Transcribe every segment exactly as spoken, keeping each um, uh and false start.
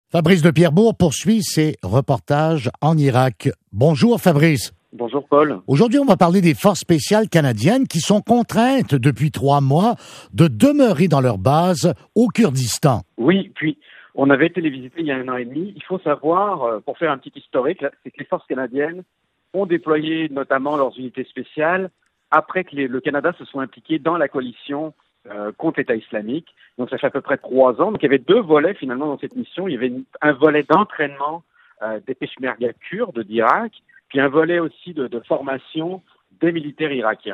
Fabrice de Pierrebourg poursuit ses reportages en Irak. Bonjour Fabrice. Bonjour Paul. Aujourd'hui, on va parler des forces spéciales canadiennes qui sont contraintes depuis trois mois de demeurer dans leur base au Kurdistan. Oui, puis on avait été les visiter il y a un an et demi. Il faut savoir, pour faire un petit historique, c'est que les forces canadiennes ont déployé notamment leurs unités spéciales après que les, le Canada se soit impliqué dans la coalition euh, contre l'État islamique. Donc ça fait à peu près trois ans. Donc il y avait deux volets finalement dans cette mission. Il y avait une, un volet d'entraînement euh, des Peshmerga kurdes d'Irak, puis un volet aussi de, de formation des militaires irakiens.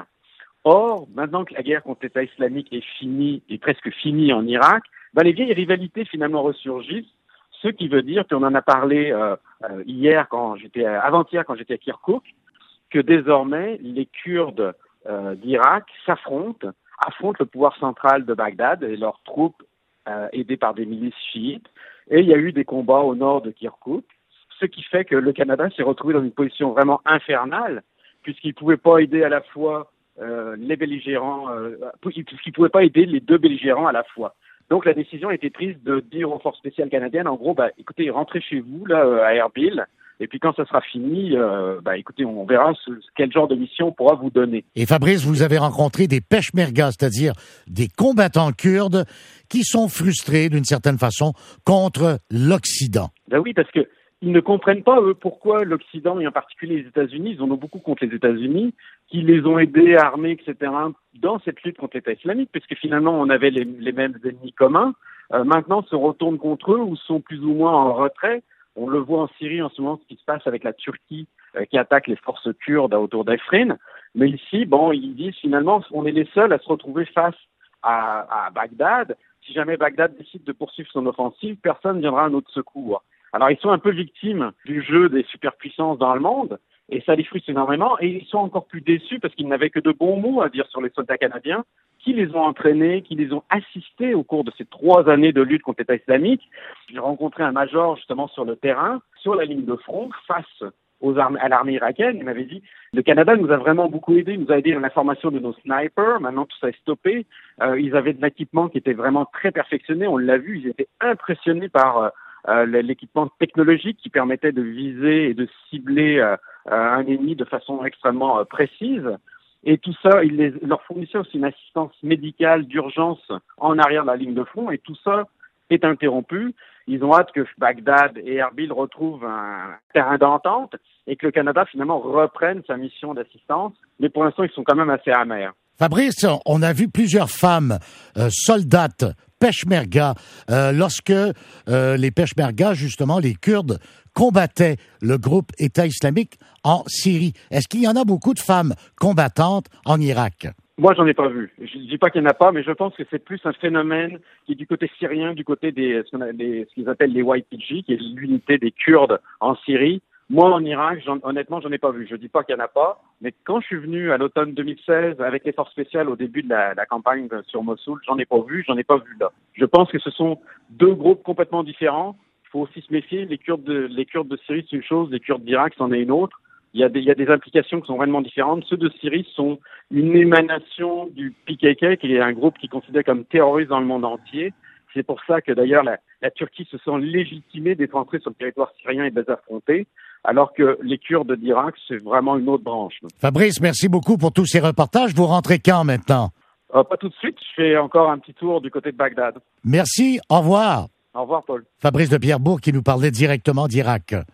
Or, maintenant que la guerre contre l'État islamique est finie, est presque finie en Irak, ben les vieilles rivalités finalement ressurgissent, ce qui veut dire, puis on en a parlé euh, euh, hier quand j'étais, avant-hier quand j'étais à Kirkouk, que désormais les Kurdes euh, d'Irak s'affrontent, affrontent le pouvoir central de Bagdad et leurs troupes euh, aidées par des milices chiites. Et il y a eu des combats au nord de Kirkouk, ce qui fait que le Canada s'est retrouvé dans une position vraiment infernale, puisqu'il ne pouvait pas aider à la fois euh, les belligérants, euh, puisqu'il ne pouvait pas aider les deux belligérants à la fois. Donc la décision a été prise de dire aux forces spéciales canadiennes, en gros, bah, écoutez, rentrez chez vous là à Erbil, et puis quand ça sera fini, euh, bah, écoutez, on verra ce, quel genre de mission on pourra vous donner. Et Fabrice, vous avez rencontré des Peshmerga, c'est-à-dire des combattants kurdes qui sont frustrés d'une certaine façon contre l'Occident. Ben oui, parce que ils ne comprennent pas, eux, pourquoi l'Occident, et en particulier les États-Unis, ils en ont beaucoup contre les États-Unis, qui les ont aidés, armés, et cetera, dans cette lutte contre l'État islamique, puisque finalement, on avait les, les mêmes ennemis communs. Euh, maintenant, se retournent contre eux ou sont plus ou moins en retrait. On le voit en Syrie en ce moment, ce qui se passe avec la Turquie euh, qui attaque les forces kurdes autour d'Afrin. Mais ici, bon, ils disent finalement, on est les seuls à se retrouver face à, à Bagdad. Si jamais Bagdad décide de poursuivre son offensive, personne ne viendra à notre secours. Alors, ils sont un peu victimes du jeu des superpuissances dans le monde, et ça les frustre énormément, et ils sont encore plus déçus parce qu'ils n'avaient que de bons mots à dire sur les soldats canadiens, qui les ont entraînés, qui les ont assistés au cours de ces trois années de lutte contre l'État islamique. J'ai rencontré un major, justement, sur le terrain, sur la ligne de front, face aux armées, à l'armée irakienne. Il m'avait dit, le Canada nous a vraiment beaucoup aidé, il nous a aidé dans la formation de nos snipers, maintenant tout ça est stoppé. Euh, ils avaient de l'équipement qui était vraiment très perfectionné, on l'a vu, ils étaient impressionnés par... Euh, Euh, l'équipement technologique qui permettait de viser et de cibler euh, un ennemi de façon extrêmement euh, précise. Et tout ça, il les, leur fournissait aussi une assistance médicale d'urgence en arrière de la ligne de front, et tout ça est interrompu. Ils ont hâte que Bagdad et Erbil retrouvent un terrain d'entente et que le Canada finalement reprenne sa mission d'assistance. Mais pour l'instant, ils sont quand même assez amers. Fabrice, on a vu plusieurs femmes euh, soldates Peshmerga euh, lorsque euh, les Peshmerga, justement, les Kurdes, combattaient le groupe État islamique en Syrie. Est-ce qu'il y en a beaucoup de femmes combattantes en Irak? Moi, j'en ai pas vu. Je ne dis pas qu'il n'y en a pas, mais je pense que c'est plus un phénomène qui est du côté syrien, du côté des ce, qu'on a, les, ce qu'ils appellent les Y P G, qui est l'unité des Kurdes en Syrie. Moi, en Irak, j'en, honnêtement, j'en ai pas vu. Je dis pas qu'il y en a pas, mais quand je suis venu à l'automne deux mille seize avec les forces spéciales au début de la, la campagne sur Mossoul, j'en ai pas vu, j'en ai pas vu là. Je pense que ce sont deux groupes complètement différents. Il faut aussi se méfier. Les Kurdes de, les Kurdes de Syrie, c'est une chose, les Kurdes d'Irak, c'en est une autre. Il y a des, il y a des implications qui sont vraiment différentes. Ceux de Syrie sont une émanation du P K K, qui est un groupe qui est considéré comme terroriste dans le monde entier. C'est pour ça que d'ailleurs la, la Turquie se sent légitimée d'être entrée sur le territoire syrien et de les affronter, alors que les Kurdes d'Irak, c'est vraiment une autre branche. Fabrice, merci beaucoup pour tous ces reportages. Vous rentrez quand maintenant? Euh, pas tout de suite, je fais encore un petit tour du côté de Bagdad. Merci, au revoir. Au revoir, Paul. Fabrice de Pierrebourg qui nous parlait directement d'Irak.